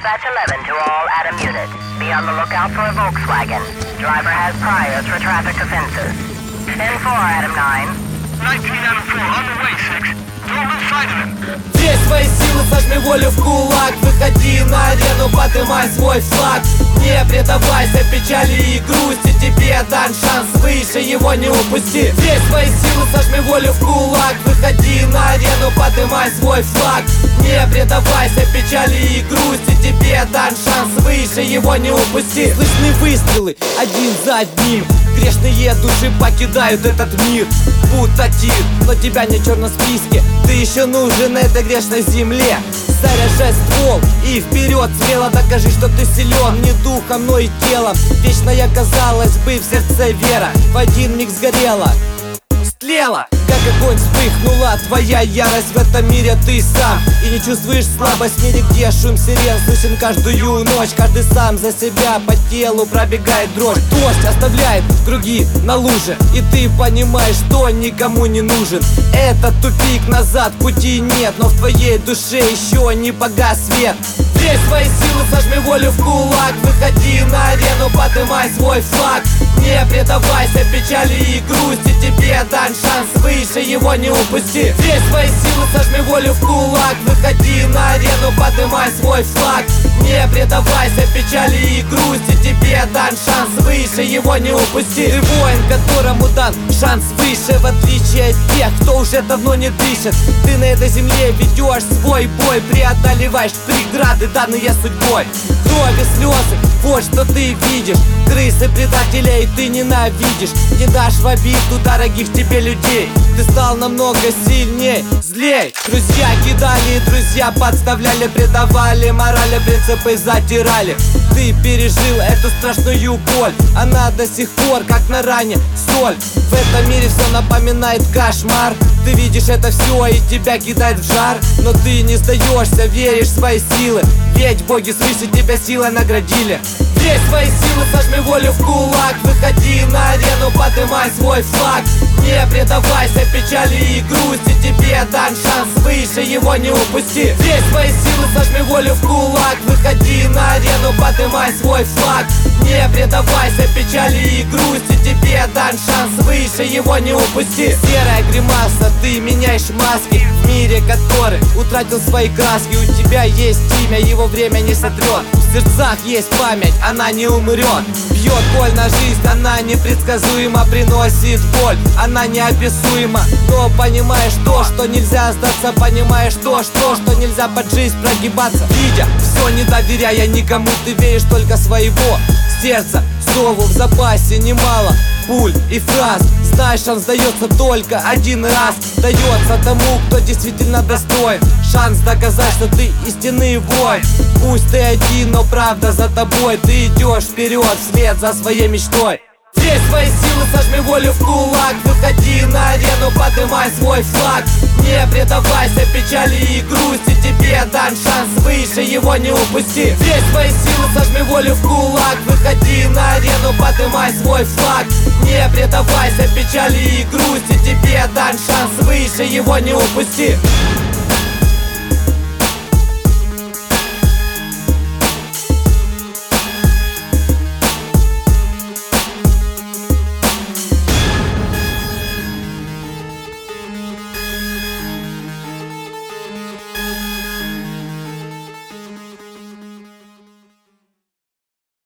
Dispatch 11 to all Adam units. Be on the lookout for a Volkswagen. Driver has priors for traffic offenses. 10-4, Adam 9. 19 Adam 4, on the way, 6. Don't lose sight of him. Все свои силы сожми волю в кулак. Выходи на арену, поднимай свой флаг. Не предавайся печали и грусти. Тебе дан шанс выше, его не упусти. Все свои силы сожми волю в кулак. Выходи на арену, поднимай свой флаг. Не предавайся печали и грусти. Тебе дан шанс выше, его не упусти. Слышны выстрелы один за одним. Грешные души покидают этот мир, будто тир, но тебя не в черном списке. Ты еще нужен на этой грешной земле. Заряжай ствол и вперед смело докажи, что ты силен не духом, но и телом. Вечная, казалось бы, в сердце вера в один миг сгорела, стлела. Как огонь вспыхнула твоя ярость. В этом мире ты сам и не чувствуешь слабость. В мире, где шум сирен слышен каждую ночь. Каждый сам за себя, по телу пробегает дрожь. Дождь оставляет круги на луже, и ты понимаешь, что никому не нужен. Это тупик, назад пути нет, но в твоей душе еще не погас свет. Все свои силы сожми волю в кулак. Выходи на арену, поднимай свой флаг. Не предавайся печали и грусти. Тебе дан шанс выше, его не упусти. Все свои силы сожми волю в кулак. Выходи на арену, поднимай свой флаг. Не предавайся печали и грусти. Тебе дан шанс выше, его не упусти. Ты воин, которому дан шанс выше. В отличие от тех, кто уже давно не дышит. Ты на этой земле ведешь свой бой. Преодолеваешь преграды, данные судьбой. Кровь и слезы, вот что ты видишь. Крысы предателей ты ненавидишь. Не дашь в обиду дорогих тебе людей. Ты стал намного сильней, злей. Друзья кидали, друзья подставляли, предавали, морали, принципы затирали. Ты пережил эту страшную боль. Она до сих пор как на ране соль. В этом мире все напоминает кошмар. Ты видишь это все и тебя кидает в жар. Но ты не сдаешься, веришь в свои силы. Ведь боги свыше тебя силой наградили. Все свои силы сожми волю в кулак. Выходи на арену, поднимай свой флаг. Не предавайся печали и грусти. Тебе дан шанс выше, его не упусти. Все свои силы сожми волю в кулак. Выходи на арену, поднимай свой флаг. Не предавайся печали и грусти. Тебе дан шанс выше, его не упусти. Серая гримаса, ты меняешь маски. В мире, который утратил свои краски. У тебя есть имя, его время не сотрет. В сердцах есть память, она не умрет. Бьет боль на жизнь, она непредсказуема. Приносит боль, она неописуема. Но понимаешь то, что нельзя сдаться. Понимаешь то, что нельзя под жизнь прогибаться. Видя все, не доверяя никому, ты веришь только своего сердца. Сову в запасе немало пуль и фраз. Знаешь, шанс дается только один раз. Дается тому, кто действительно достоин. Шанс доказать, что ты истинный воин. Пусть ты один, но правда за тобой. Ты идешь вперед, вслед за своей мечтой. Все свои силы сожми волю в кулак. Выходи на арену, поднимай свой флаг. Не предавайся печали и грусти. Тебе дан шанс выше, его не упусти. Все свои силы сожми волю в кулак. Выходи на арену, поднимай свой флаг. Не предавайся печали и грусти. Тебе дан шанс выше, его не упусти.